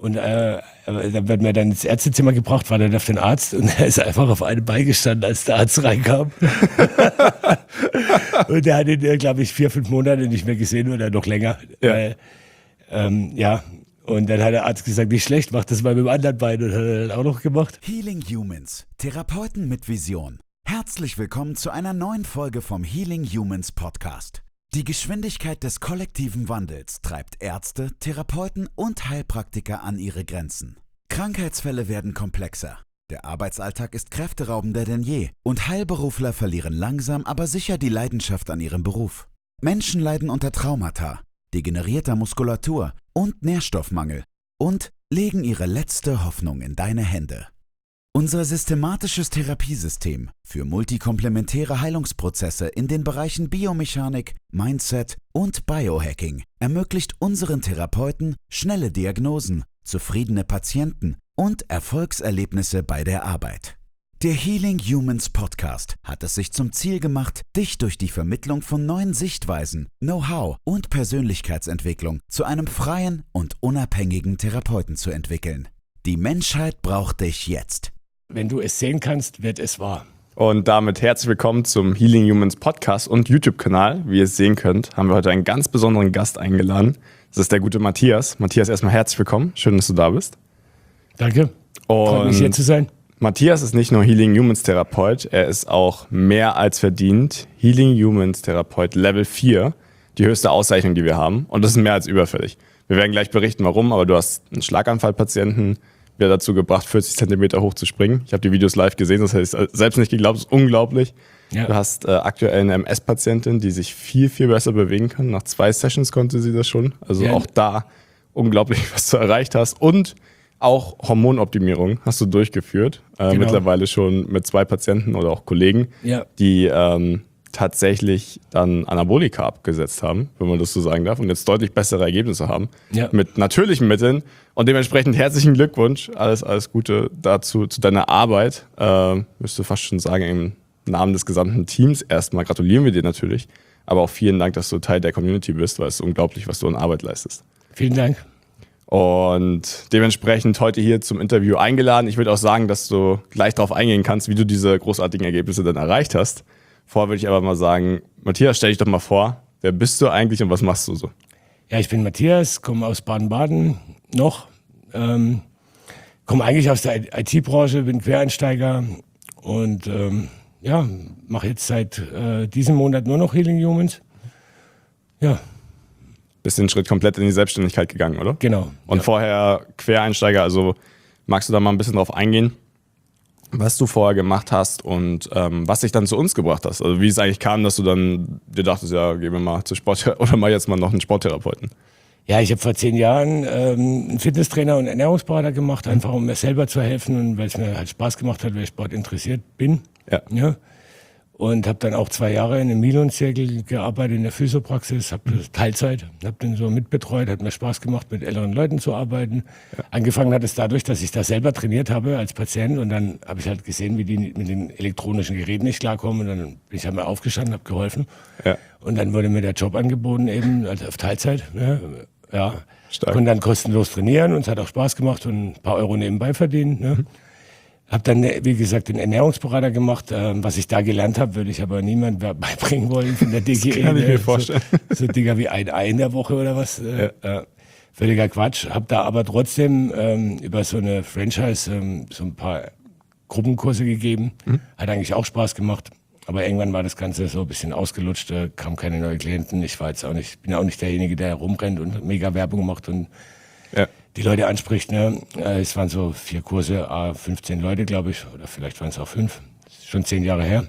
Und dann wird mir dann ins Ärztezimmer gebracht, war dann auf den Arzt und er ist einfach auf einem Bein gestanden, als der Arzt reinkam. Und der hat ihn, glaube ich, 4-5 Monate nicht mehr gesehen oder noch länger. Ja. Und dann hat der Arzt gesagt, nicht schlecht, mach das mal mit dem anderen Bein und hat er dann auch noch gemacht. Healing Humans, Therapeuten mit Vision. Herzlich willkommen zu einer neuen Folge vom Healing Humans Podcast. Die Geschwindigkeit des kollektiven Wandels treibt Ärzte, Therapeuten und Heilpraktiker an ihre Grenzen. Krankheitsfälle werden komplexer. Der Arbeitsalltag ist kräfteraubender denn je und Heilberufler verlieren langsam, aber sicher die Leidenschaft an ihrem Beruf. Menschen leiden unter Traumata, degenerierter Muskulatur und Nährstoffmangel und legen ihre letzte Hoffnung in deine Hände. Unser systematisches Therapiesystem für multikomplementäre Heilungsprozesse in den Bereichen Biomechanik, Mindset und Biohacking ermöglicht unseren Therapeuten schnelle Diagnosen, zufriedene Patienten und Erfolgserlebnisse bei der Arbeit. Der Healing Humans Podcast hat es sich zum Ziel gemacht, dich durch die Vermittlung von neuen Sichtweisen, Know-how und Persönlichkeitsentwicklung zu einem freien und unabhängigen Therapeuten zu entwickeln. Die Menschheit braucht dich jetzt. Wenn du es sehen kannst, wird es wahr. Und damit herzlich willkommen zum Healing Humans Podcast und YouTube-Kanal. Wie ihr es sehen könnt, haben wir heute einen ganz besonderen Gast eingeladen. Das ist der gute Matthias. Matthias, erstmal herzlich willkommen. Schön, dass du da bist. Danke. Freut mich, hier zu sein. Matthias ist nicht nur Healing Humans Therapeut, er ist auch mehr als verdient Healing Humans Therapeut Level 4, die höchste Auszeichnung, die wir haben. Und das ist mehr als überfällig. Wir werden gleich berichten, warum, aber du hast einen Schlaganfallpatienten wieder dazu gebracht, 40 Zentimeter hoch zu springen. Ich habe die Videos live gesehen, das hätte ich selbst nicht geglaubt, das ist unglaublich. Ja. Du hast aktuell eine MS-Patientin, die sich viel, viel besser bewegen kann. Nach 2 Sessions konnte sie das schon. Also auch da unglaublich, was du erreicht hast. Und auch Hormonoptimierung hast du durchgeführt. Genau. Mittlerweile schon mit 2 Patienten oder auch Kollegen, die tatsächlich dann Anabolika abgesetzt haben, wenn man das so sagen darf, und jetzt deutlich bessere Ergebnisse haben mit natürlichen Mitteln. Und dementsprechend herzlichen Glückwunsch, alles Gute dazu, zu deiner Arbeit. Müsste fast schon sagen, im Namen des gesamten Teams erstmal gratulieren wir dir natürlich, aber auch vielen Dank, dass du Teil der Community bist, weil es ist unglaublich, was du an Arbeit leistest. Vielen Dank. Und dementsprechend heute hier zum Interview eingeladen. Ich würde auch sagen, dass du gleich darauf eingehen kannst, wie du diese großartigen Ergebnisse dann erreicht hast. Vorher würde ich aber mal sagen, Matthias, stell dich doch mal vor, wer bist du eigentlich und was machst du so? Ja, ich bin Matthias, komme aus Baden-Baden noch, komme eigentlich aus der IT-Branche, bin Quereinsteiger und mache jetzt seit diesem Monat nur noch Healing Humans. Ja. Bist den Schritt komplett in die Selbstständigkeit gegangen, oder? Genau. Und vorher Quereinsteiger, also magst du da mal ein bisschen drauf eingehen, was du vorher gemacht hast und was dich dann zu uns gebracht hast? Also wie es eigentlich kam, dass du dann dir dachtest, ja, gehen wir mal zu Sport oder mal jetzt mal noch einen Sporttherapeuten. Ja, ich habe vor 10 Jahren einen Fitnesstrainer und Ernährungsberater gemacht, einfach um mir selber zu helfen und weil es mir halt Spaß gemacht hat, weil ich Sport interessiert bin. Ja. Und habe dann auch 2 Jahre in einem Milon-Zirkel gearbeitet in der Physiopraxis, habe Teilzeit, habe den so mitbetreut, hat mir Spaß gemacht, mit älteren Leuten zu arbeiten. Ja. Angefangen hat es dadurch, dass ich da selber trainiert habe als Patient und dann habe ich halt gesehen, wie die mit den elektronischen Geräten nicht klarkommen und dann bin ich halt mal aufgestanden, habe geholfen. Ja. Und dann wurde mir der Job angeboten eben, also auf Teilzeit. Ne? Ja, konnte dann kostenlos trainieren und es hat auch Spaß gemacht und ein paar Euro nebenbei verdient. Ne? Habe dann, wie gesagt, den Ernährungsberater gemacht. Was ich da gelernt habe, würde ich aber niemandem beibringen wollen von der DGE. Das kann ich mir vorstellen. So Dinger wie ein Ei in der Woche oder was. Völliger Quatsch. Habe da aber trotzdem über so eine Franchise so ein paar Gruppenkurse gegeben. Hat eigentlich auch Spaß gemacht. Aber irgendwann war das Ganze so ein bisschen ausgelutscht. Kamen keine neuen Klienten. Ich bin ja auch nicht derjenige, der herumrennt und mega Werbung macht und die Leute anspricht. Ne? Es waren so 4 Kurse, 15 Leute, glaube ich, oder vielleicht waren es auch 5. Das ist schon 10 Jahre her.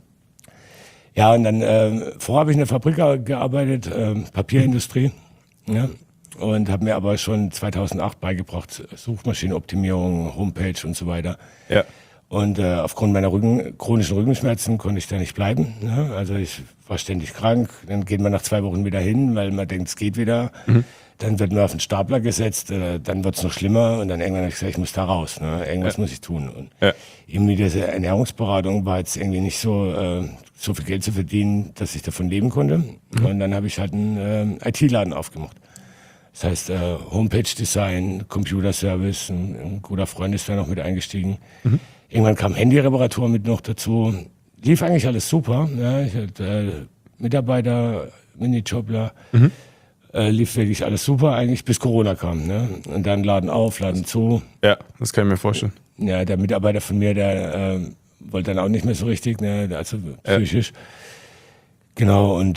Ja, und dann vorher habe ich in der Fabrik gearbeitet, Papierindustrie. Ja? Und habe mir aber schon 2008 beigebracht, Suchmaschinenoptimierung, Homepage und so weiter. Ja. Und aufgrund meiner chronischen Rückenschmerzen konnte ich da nicht bleiben. Ne? Also ich war ständig krank. Dann geht man nach 2 Wochen wieder hin, weil man denkt, es geht wieder. Dann wird man auf den Stapler gesetzt, dann wird es noch schlimmer und dann irgendwann habe ich gesagt, ich muss da raus, ne? Irgendwas muss ich tun. Und irgendwie diese Ernährungsberatung war jetzt irgendwie nicht so viel Geld zu verdienen, dass ich davon leben konnte. Und dann habe ich halt einen IT-Laden aufgemacht. Das heißt, Homepage-Design, Computerservice, ein guter Freund ist da noch mit eingestiegen. Irgendwann kam Handyreparatur mit noch dazu. Lief eigentlich alles super. Ja. Ich hatte Mitarbeiter, Minijobler. Lief wirklich alles super, eigentlich bis Corona kam. Ne? Und dann Laden auf, Laden zu. Ja, das kann ich mir vorstellen. Ja, der Mitarbeiter von mir, der wollte dann auch nicht mehr so richtig, ne? Also psychisch. Genau, und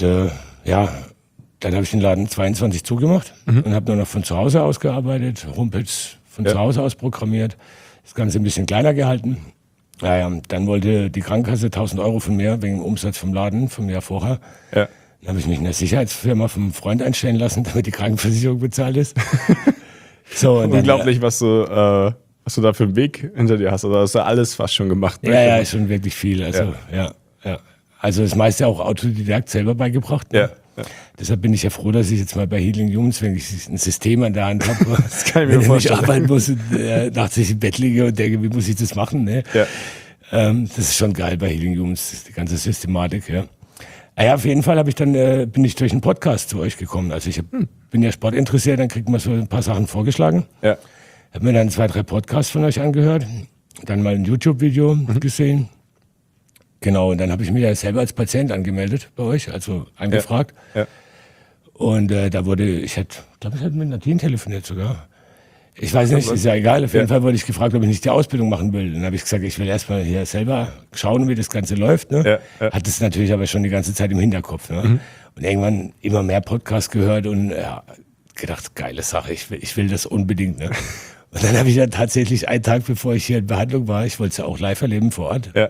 dann habe ich den Laden 22 zugemacht und habe nur noch von zu Hause aus gearbeitet, Homepage von zu Hause aus programmiert, das Ganze ein bisschen kleiner gehalten. Naja, dann wollte die Krankenkasse 1.000 Euro von mir wegen dem Umsatz vom Laden vom Jahr vorher. Ja. Dann habe ich mich in der Sicherheitsfirma vom Freund einstellen lassen, damit die Krankenversicherung bezahlt ist. So, und unglaublich, was du da für einen Weg hinter dir hast. Also hast du alles fast schon gemacht. Ne? Ja, ist schon wirklich viel. Also, ja. Also das meiste auch Autodidakt selber beigebracht. Ne? Ja. Deshalb bin ich ja froh, dass ich jetzt mal bei Healing Humans, wenn ich ein System an der Hand habe, das kann ich mir vorstellen. Ich arbeiten muss und nachts im Bett liege und denke, wie muss ich das machen? Ne? Ja. Das ist schon geil bei Healing Humans, die ganze Systematik. Ja. Auf jeden Fall bin ich durch einen Podcast zu euch gekommen. Also ich bin ja sportinteressiert, dann kriegt man so ein paar Sachen vorgeschlagen. Ja. Habe mir dann 2, 3 Podcasts von euch angehört, dann mal ein YouTube-Video gesehen. Genau, und dann habe ich mich ja selber als Patient angemeldet bei euch, also angefragt. Ja. Und ich glaube, ich hatte mit Nadine telefoniert sogar. Ich weiß nicht, ist ja egal. Auf jeden Fall wurde ich gefragt, ob ich nicht die Ausbildung machen will. Dann habe ich gesagt, ich will erstmal hier selber schauen, wie das Ganze läuft. Ne? Hat das natürlich aber schon die ganze Zeit im Hinterkopf. Ne? Und irgendwann immer mehr Podcasts gehört und gedacht, geile Sache, ich will das unbedingt. Ne? Und dann habe ich ja tatsächlich einen Tag, bevor ich hier in Behandlung war, ich wollte es ja auch live erleben vor Ort. Ja.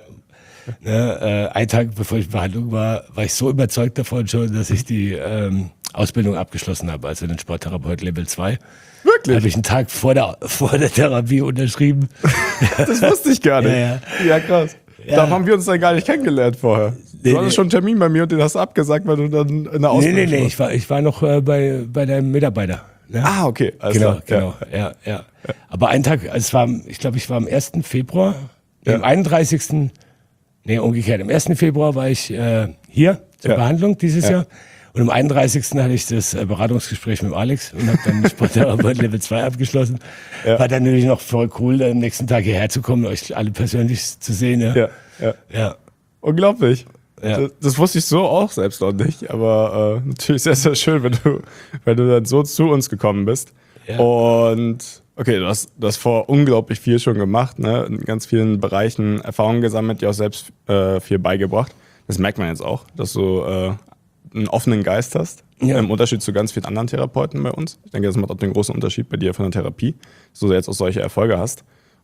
Ne, einen Tag bevor ich in Behandlung war ich so überzeugt davon schon, dass ich die Ausbildung abgeschlossen habe, also den Sporttherapeut Level 2. Wirklich? Habe ich einen Tag vor der Therapie unterschrieben. Das wusste ich gar nicht. Ja, krass. Ja. Da haben wir uns dann gar nicht kennengelernt vorher. Du hattest schon einen Termin bei mir und den hast du abgesagt, weil du dann in der Ausbildung warst. Nee, ich war noch bei deinem Mitarbeiter. Ne? Ah, okay. Genau. Ja. Aber einen Tag, ich glaube, ich war am 1. Februar, am 31. Nee, umgekehrt. Am 1. Februar war ich hier zur Behandlung dieses Jahr. Und am 31. hatte ich das Beratungsgespräch mit Alex und habe dann Sporttherapeut Level 2 abgeschlossen. Ja. War dann natürlich noch voll cool, am nächsten Tag hierher zu kommen, euch alle persönlich zu sehen. Ja. Unglaublich. Ja. Das wusste ich so auch selbst noch nicht, aber natürlich sehr, sehr schön, wenn du dann so zu uns gekommen bist. Ja. Und okay, du hast vor unglaublich viel schon gemacht, ne? In ganz vielen Bereichen Erfahrungen gesammelt, dir auch selbst viel beigebracht. Das merkt man jetzt auch, dass du einen offenen Geist hast, im Unterschied zu ganz vielen anderen Therapeuten bei uns. Ich denke, das macht auch den großen Unterschied bei dir von der Therapie, dass du jetzt auch solche Erfolge hast.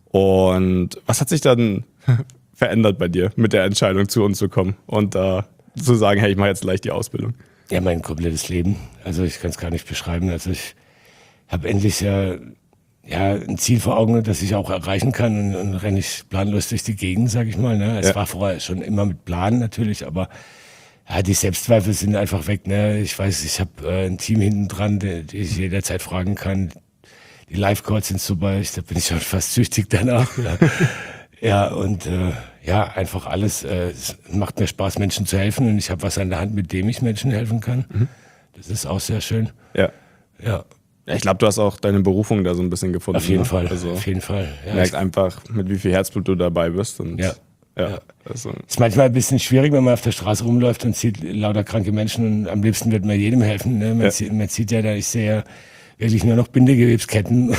Und was hat sich dann verändert bei dir mit der Entscheidung, zu uns zu kommen und zu sagen, hey, ich mache jetzt gleich die Ausbildung? Ja, mein komplettes Leben. Also ich kann es gar nicht beschreiben. Also ich habe endlich ein Ziel vor Augen, das ich auch erreichen kann und renne ich planlos durch die Gegend, sag ich mal. Ne? Es war vorher schon immer mit Plan natürlich, aber die Selbstzweifel sind einfach weg. Ne? Ich weiß, ich habe ein Team hinten dran, die ich jederzeit fragen kann. Die Live-Calls sind super, da bin ich schon fast süchtig danach. Einfach alles. Es macht mir Spaß, Menschen zu helfen und ich habe was an der Hand, mit dem ich Menschen helfen kann. Das ist auch sehr schön. Ja. Ich glaube, du hast auch deine Berufung da so ein bisschen gefunden. Auf jeden ne? Fall. Also, auf jeden Fall. Ja, merkt einfach, mit wie viel Herzblut du dabei bist. Und Also. Ist manchmal ein bisschen schwierig, wenn man auf der Straße rumläuft und sieht lauter kranke Menschen und am liebsten wird man jedem helfen. Ne? Man sieht ja, ich sehe ja wirklich nur noch Bindegewebsketten.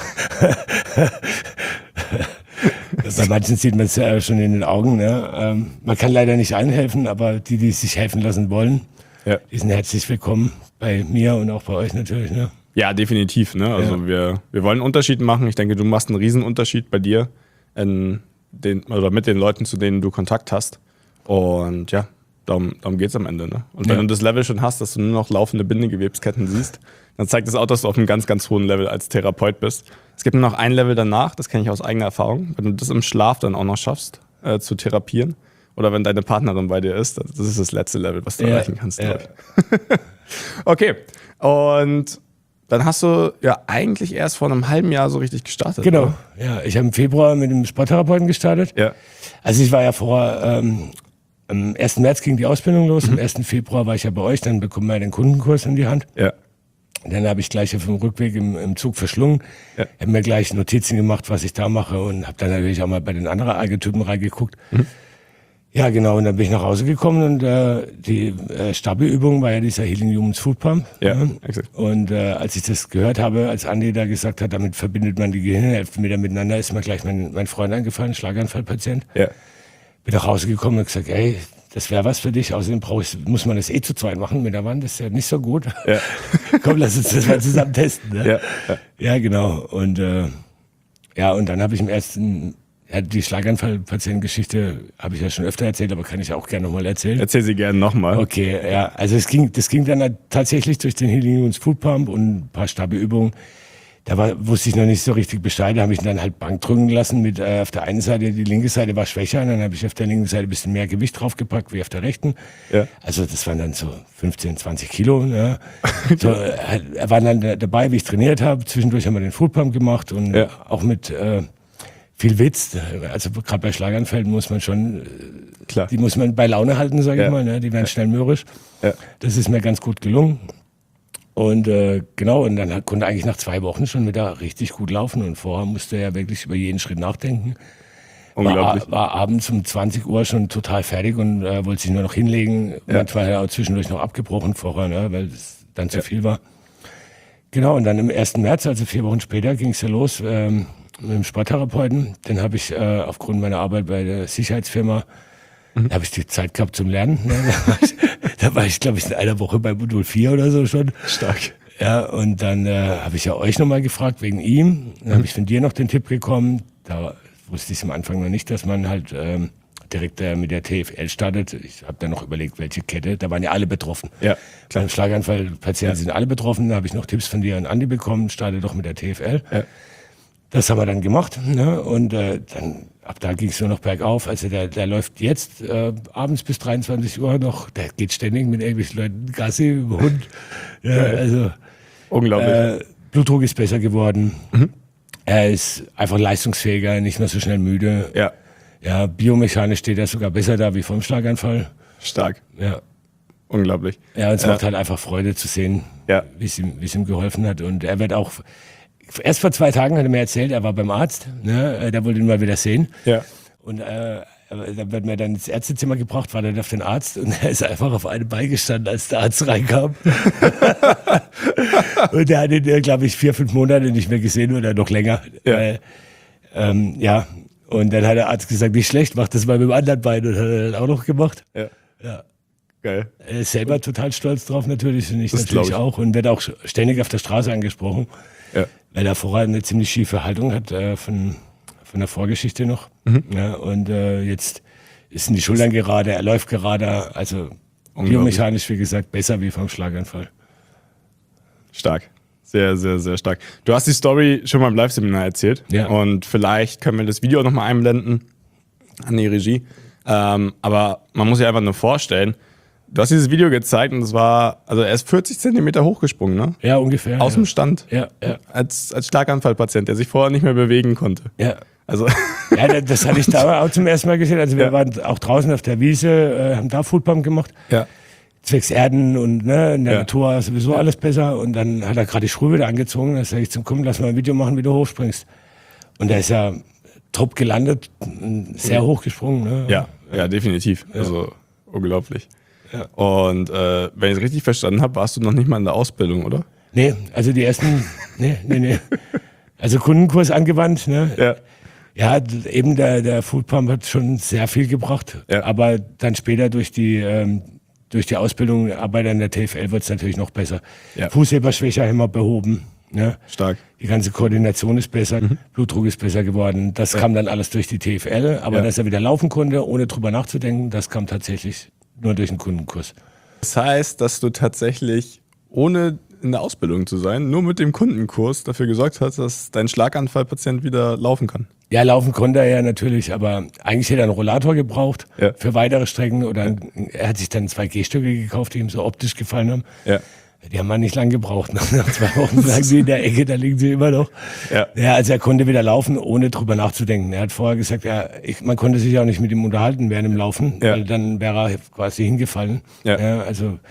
Bei manchen sieht man es ja schon in den Augen. Ne? Man kann leider nicht allen helfen, aber die sich helfen lassen wollen, die sind herzlich willkommen bei mir und auch bei euch natürlich. Ne? Ja, definitiv. Ne? Also wir wollen einen Unterschied machen. Ich denke, du machst einen Riesenunterschied bei dir mit den Leuten, zu denen du Kontakt hast. Und ja, darum geht es am Ende. Ne? Und wenn du das Level schon hast, dass du nur noch laufende Bindegewebsketten siehst, dann zeigt das auch, dass du auf einem ganz, ganz hohen Level als Therapeut bist. Es gibt nur noch ein Level danach, das kenne ich aus eigener Erfahrung. Wenn du das im Schlaf dann auch noch schaffst, zu therapieren, oder wenn deine Partnerin bei dir ist, das ist das letzte Level, was du erreichen kannst. Okay, und dann hast du ja eigentlich erst vor einem halben Jahr so richtig gestartet. Genau, oder? Ja. Ich habe im Februar mit dem Sporttherapeuten gestartet. Ja. Also ich war ja vorher, am 1. März ging die Ausbildung los, am 1. Februar war ich ja bei euch, dann bekommen wir den Kundenkurs in die Hand. Ja. Und dann habe ich gleich auf dem Rückweg im Zug verschlungen, habe mir gleich Notizen gemacht, was ich da mache und habe dann natürlich auch mal bei den anderen Archetypen reingeguckt. Ja, genau, und dann bin ich nach Hause gekommen und die Stabi-Übung war ja dieser Healing Humans Food Pump. Ja, exakt. Und als ich das gehört habe, als Andi da gesagt hat, damit verbindet man die Gehirnhälften wieder miteinander, ist mir gleich mein Freund eingefallen, Schlaganfallpatient. Ja. Bin nach Hause gekommen und gesagt, ey, das wäre was für dich. Außerdem muss man das zu zweit machen mit der Wand, das ist ja nicht so gut. Ja. Komm, lass uns das mal zusammen testen. Ne? Ja. Ja, genau. Und und dann habe ich die Schlaganfall-Patientengeschichte habe ich ja schon öfter erzählt, aber kann ich auch gerne nochmal erzählen. Erzähl sie gerne nochmal. Okay, ja. Also das ging dann halt tatsächlich durch den Healing Humans Food Pump und ein paar Stabi-Übungen. Da wusste ich noch nicht so richtig Bescheid. Da habe ich dann halt Bank drücken lassen mit auf der einen Seite, die linke Seite war schwächer, und dann habe ich auf der linken Seite ein bisschen mehr Gewicht draufgepackt wie auf der rechten. Ja. Also das waren dann so 15, 20 Kilo. Ja. So, er war dann dabei, wie ich trainiert habe. Zwischendurch haben wir den Food Pump gemacht und auch mit viel Witz. Also gerade bei Schlaganfällen muss man schon, klar, die muss man bei Laune halten, sage ich mal. Ne? Die werden schnell mürrisch. Ja. Das ist mir ganz gut gelungen. Und genau, und dann konnte eigentlich nach 2 Wochen schon wieder richtig gut laufen. Und vorher musste er ja wirklich über jeden Schritt nachdenken. Unglaublich. War abends um 20 Uhr schon total fertig und wollte sich nur noch hinlegen. Ja. Manchmal hat er auch zwischendurch noch abgebrochen vorher, ne, weil es dann zu viel war. Genau, und dann im 1. März, also 4 Wochen später, ging es ja los mit dem Sporttherapeuten. Den habe ich aufgrund meiner Arbeit bei der Sicherheitsfirma, da habe ich die Zeit gehabt zum Lernen. Ne? Da war ich, glaube ich, in einer Woche bei Modul 4 oder so schon. Stark. Ja, und dann habe ich ja euch nochmal gefragt wegen ihm. Dann habe ich von dir noch den Tipp bekommen. Da wusste ich am Anfang noch nicht, dass man halt direkt mit der TFL startet. Ich habe dann noch überlegt, welche Kette. Da waren ja alle betroffen. Ja, klar. Beim Schlaganfallpatienten sind alle betroffen. Da habe ich noch Tipps von dir und Andi bekommen. Starte doch mit der TFL. Ja. Das haben wir dann gemacht. Ne? Und dann ab da ging es nur noch bergauf. Also der läuft jetzt abends bis 23 Uhr noch. Der geht ständig mit irgendwelchen Leuten Gassi, über Hund. Ja, also unglaublich. Blutdruck ist besser geworden. Er ist einfach leistungsfähiger, nicht mehr so schnell müde. Ja. Ja, biomechanisch steht er sogar besser da wie vom Schlaganfall. Stark. Ja. Unglaublich. Ja, und es macht halt einfach Freude zu sehen, wie es ihm geholfen hat. Und er wird auch, erst vor 2 Tagen hat er mir erzählt, er war beim Arzt, ne, der wollte ihn mal wieder sehen. Ja. Und da wird mir dann ins Ärztezimmer gebracht, war dann auf den Arzt und er ist einfach auf einem Bein gestanden, als der Arzt reinkam. Und der hat ihn, glaube ich, 4, 5 Monate nicht mehr gesehen oder noch länger. Ja. Und dann hat der Arzt gesagt, nicht schlecht, mach das mal mit dem anderen Bein und hat er dann auch noch gemacht. Ja. Geil. Er ist selber total stolz drauf natürlich und ich natürlich auch und wird auch ständig auf der Straße angesprochen, weil er vorher eine ziemlich schiefe Haltung hat von der Vorgeschichte noch. Ja, und jetzt sind die Schultern gerade, er läuft gerade, also biomechanisch, wie gesagt, besser wie vom Schlaganfall. Stark. Sehr, sehr, sehr stark. Du hast die Story schon mal im Live-Seminar erzählt und vielleicht können wir das Video auch nochmal einblenden an die Regie. Aber man muss sich einfach nur vorstellen, du hast dieses Video gezeigt und es war, also er ist 40 Zentimeter hochgesprungen, ne? Ja, ungefähr. Aus dem Stand. Ja. Als Schlaganfallpatient, der sich vorher nicht mehr bewegen konnte. Ja. Also. Ja, das hatte ich da auch zum ersten Mal gesehen. Also wir waren auch draußen auf der Wiese, haben da Foodpump gemacht. Ja. Zwecks Erden und ne, in der Natur sowieso alles besser. Und dann hat er gerade die Schuhe wieder angezogen. Da sag ich zum Kumpel, lass mal ein Video machen, wie du hochspringst. Und der ist ja top gelandet, sehr hoch gesprungen. Ne? Ja, definitiv. Ja. Also unglaublich. Ja. Und wenn ich es richtig verstanden habe, warst du noch nicht mal in der Ausbildung, oder? Nee, also die ersten, nee. Also Kundenkurs angewandt, ne? Ja, eben der Foodpump hat schon sehr viel gebracht. Ja. Aber dann später durch die Ausbildung, Arbeit an der TFL wird es natürlich noch besser. Ja. Fußheberschwäche haben wir behoben. Ne? Stark. Die ganze Koordination ist besser, Blutdruck ist besser geworden. Das kam dann alles durch die TFL. Aber dass er wieder laufen konnte, ohne drüber nachzudenken, das kam tatsächlich nur durch den Kundenkurs. Das heißt, dass du tatsächlich, ohne in der Ausbildung zu sein, nur mit dem Kundenkurs dafür gesorgt hast, dass dein Schlaganfallpatient wieder laufen kann. Ja, laufen konnte er ja natürlich, aber eigentlich hätte er einen Rollator gebraucht für weitere Strecken. Oder er hat sich dann 2 Gehstöcke gekauft, die ihm so optisch gefallen haben. Ja. Die haben wir nicht lang gebraucht. Nach 2 Wochen lagen sie in der Ecke, da liegen sie immer noch. Ja, also er konnte wieder laufen, ohne drüber nachzudenken. Er hat vorher gesagt, man konnte sich auch nicht mit ihm unterhalten während dem Laufen, weil dann wäre er quasi hingefallen. Ja, also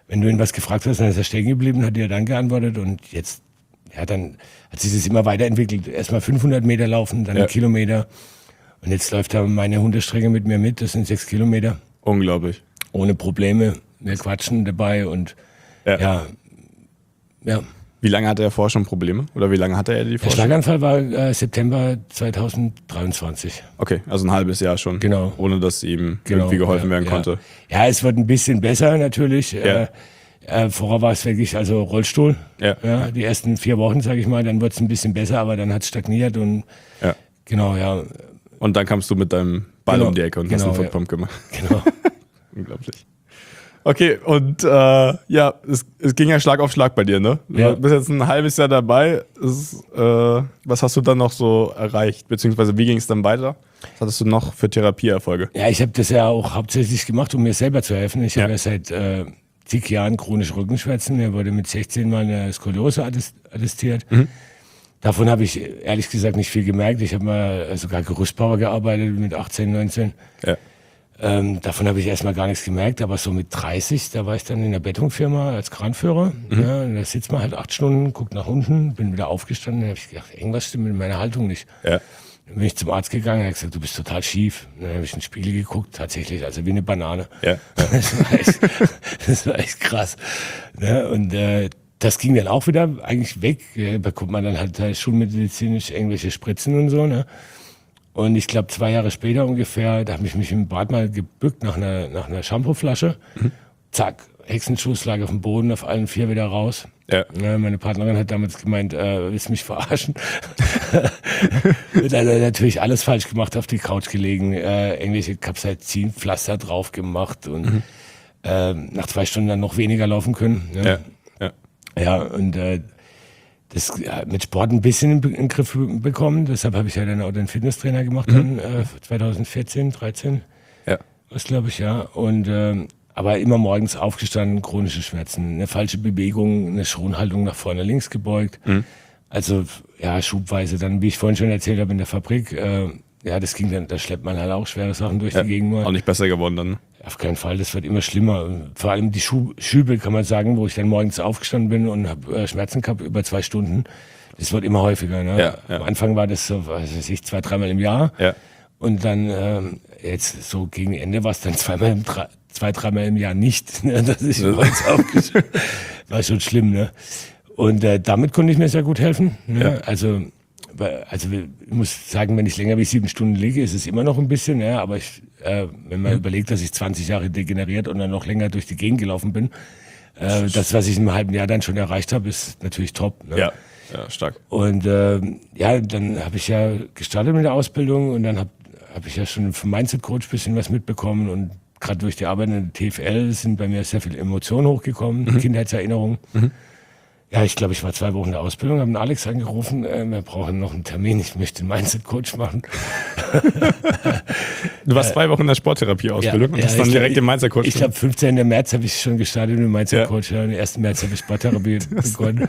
wenn du ihn was gefragt hast, dann ist er stehen geblieben, hat dir dann geantwortet und jetzt, ja, dann hat sich das immer weiterentwickelt. Erstmal 500 Meter laufen, dann 1 Kilometer und jetzt läuft er meine Hundestrecke mit mir mit, das sind 6 Kilometer. Unglaublich. Ohne Probleme, wir quatschen dabei und ja. Wie lange hatte er vorher schon Probleme? Oder wie lange hatte er die Der vorher? Schlaganfall war September 2023. Okay, also ein halbes Jahr schon. Genau. Ohne dass ihm irgendwie geholfen werden konnte. Ja, es wird ein bisschen besser natürlich. Vorher war es wirklich also Rollstuhl. Ja, die ersten 4 Wochen, sage ich mal, dann wird es ein bisschen besser, aber dann hat es stagniert und genau, ja. Und dann kamst du mit deinem Ball um die Ecke und hast einen Footpump gemacht. Genau. Unglaublich. Okay, und es ging ja Schlag auf Schlag bei dir, ne? Du bist jetzt ein halbes Jahr dabei. Was hast du dann noch so erreicht? Beziehungsweise wie ging es dann weiter? Was hattest du noch für Therapieerfolge? Ja, ich habe das ja auch hauptsächlich gemacht, um mir selber zu helfen. Ich habe ja seit zig Jahren chronische Rückenschmerzen. Mir wurde mit 16 mal eine Skoliose attestiert. Davon habe ich ehrlich gesagt nicht viel gemerkt. Ich habe mal sogar Gerüstbauer gearbeitet mit 18, 19. Ja. Davon habe ich erstmal gar nichts gemerkt, aber so mit 30, da war ich dann in der Betonfirma als Kranführer. Ja, und da sitzt man halt 8 Stunden, guckt nach unten, bin wieder aufgestanden, dann habe ich gedacht, irgendwas stimmt mit meiner Haltung nicht. Ja. Dann bin ich zum Arzt gegangen, er hat gesagt, du bist total schief. Dann habe ich in den Spiegel geguckt, tatsächlich, also wie eine Banane. Ja. Das war echt krass. Ja, und das ging dann auch wieder eigentlich weg. Bekommt man dann halt schulmedizinisch irgendwelche Spritzen und so, ne? Und ich glaube, 2 Jahre später ungefähr, da habe ich mich im Bad mal gebückt nach einer Shampooflasche. Zack, Hexenschuss lag auf dem Boden, auf allen 4 wieder raus. Ja. Ja, meine Partnerin hat damals gemeint, willst du mich verarschen? Dann natürlich alles falsch gemacht, auf die Couch gelegen, irgendwelche Capsaicinpflaster drauf gemacht und nach 2 Stunden dann noch weniger laufen können. Ne? Ja, und das mit Sport ein bisschen in den Griff bekommen. Deshalb habe ich ja dann auch den Fitnesstrainer gemacht, dann 2014, 13. Ja. Was glaube ich, ja. Und aber immer morgens aufgestanden, chronische Schmerzen, eine falsche Bewegung, eine Schonhaltung nach vorne links gebeugt. Also ja, schubweise dann, wie ich vorhin schon erzählt habe, in der Fabrik. Das ging dann, da schleppt man halt auch schwere Sachen durch die Gegend. Auch nicht besser geworden dann. Auf keinen Fall, das wird immer schlimmer. Vor allem die Schübe, kann man sagen, wo ich dann morgens aufgestanden bin und habe Schmerzen gehabt über 2 Stunden. Das wird immer häufiger. Ne? Am Anfang war das so, was weiß ich, 2-3 Mal im Jahr. Ja. Und dann jetzt so gegen Ende war es dann 2-3 Mal im Jahr nicht. Ne? Dass ich morgens aufgestanden war schon schlimm. Ne? Und damit konnte ich mir sehr gut helfen. Ne? Ja. Also ich muss sagen, wenn ich länger wie 7 Stunden liege, ist es immer noch ein bisschen, ja, aber wenn man überlegt, dass ich 20 Jahre degeneriert und dann noch länger durch die Gegend gelaufen bin, das, was ich in einem halben Jahr dann schon erreicht habe, ist natürlich top. Ne? Ja, stark. Und dann habe ich ja gestartet mit der Ausbildung und dann hab ich ja schon vom Mindset-Coach ein bisschen was mitbekommen und gerade durch die Arbeit in der TFL sind bei mir sehr viele Emotionen hochgekommen, Kindheitserinnerungen. Ja, ich glaube, ich war 2 Wochen in der Ausbildung, habe einen Alex angerufen, wir brauchen noch einen Termin, ich möchte einen Mindset-Coach machen. Du warst 2 Wochen in der Sporttherapie-Ausbildung und hast dann direkt den Mindset-Coach. Ich glaube, 15. März habe ich schon gestartet mit dem Mindset-Coach, am 1. März habe ich Sporttherapie begonnen.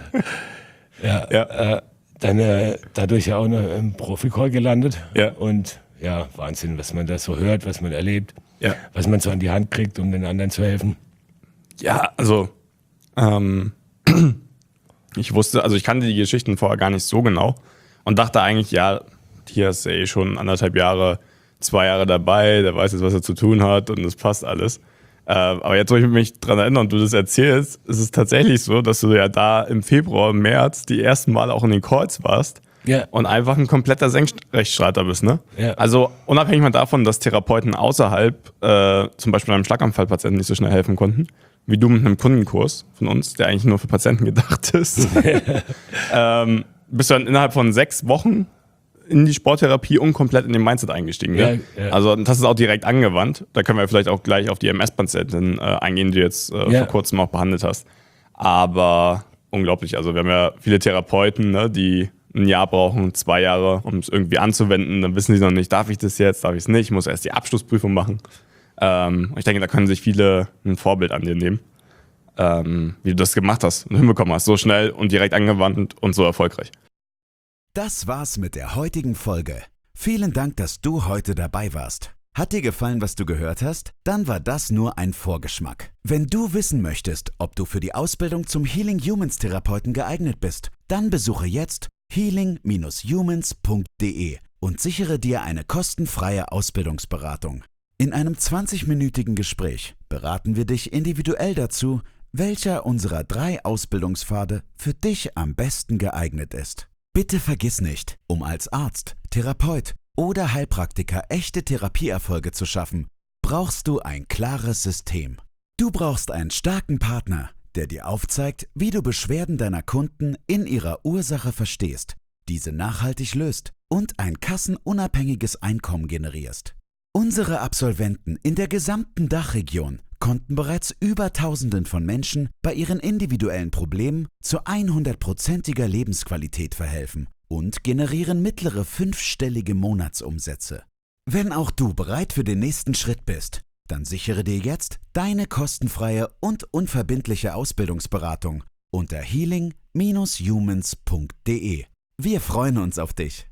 Dann dadurch ja auch noch im Profi-Call gelandet. Ja. Und ja, Wahnsinn, was man da so hört, was man erlebt, was man so an die Hand kriegt, um den anderen zu helfen. Ja, also ich kannte die Geschichten vorher gar nicht so genau und dachte eigentlich, ja, hier ist er schon 1,5 Jahre, 2 Jahre dabei, der weiß jetzt, was er zu tun hat und das passt alles. Aber jetzt, wo ich mich dran erinnere und du das erzählst, ist es tatsächlich so, dass du ja da im Februar, März die ersten Mal auch in den Calls warst und einfach ein kompletter Senkrechtstarter bist, ne? Ja. Also unabhängig mal davon, dass Therapeuten außerhalb zum Beispiel einem Schlaganfallpatienten nicht so schnell helfen konnten, wie du mit einem Kundenkurs von uns, der eigentlich nur für Patienten gedacht ist, bist du dann innerhalb von 6 Wochen in die Sporttherapie und komplett in den Mindset eingestiegen. Ne? Ja. Also das ist auch direkt angewandt. Da können wir vielleicht auch gleich auf die MS-Patientin eingehen, die du jetzt vor kurzem auch behandelt hast. Aber unglaublich. Also wir haben ja viele Therapeuten, ne, die 1 Jahr brauchen, 2 Jahre, um es irgendwie anzuwenden. Dann wissen sie noch nicht, darf ich das jetzt, darf ich es nicht, ich muss erst die Abschlussprüfung machen. Ich denke, da können sich viele ein Vorbild an dir nehmen, wie du das gemacht hast und hinbekommen hast. So schnell und direkt angewandt und so erfolgreich. Das war's mit der heutigen Folge. Vielen Dank, dass du heute dabei warst. Hat dir gefallen, was du gehört hast? Dann war das nur ein Vorgeschmack. Wenn du wissen möchtest, ob du für die Ausbildung zum Healing Humans Therapeuten geeignet bist, dann besuche jetzt healing-humans.de und sichere dir eine kostenfreie Ausbildungsberatung. In einem 20-minütigen Gespräch beraten wir dich individuell dazu, welcher unserer 3 Ausbildungspfade für dich am besten geeignet ist. Bitte vergiss nicht, um als Arzt, Therapeut oder Heilpraktiker echte Therapieerfolge zu schaffen, brauchst du ein klares System. Du brauchst einen starken Partner, der dir aufzeigt, wie du Beschwerden deiner Kunden in ihrer Ursache verstehst, diese nachhaltig löst und ein kassenunabhängiges Einkommen generierst. Unsere Absolventen in der gesamten Dachregion konnten bereits über Tausenden von Menschen bei ihren individuellen Problemen zu 100%iger Lebensqualität verhelfen und generieren mittlere 5-stellige Monatsumsätze. Wenn auch du bereit für den nächsten Schritt bist, dann sichere dir jetzt deine kostenfreie und unverbindliche Ausbildungsberatung unter healing-humans.de. Wir freuen uns auf dich.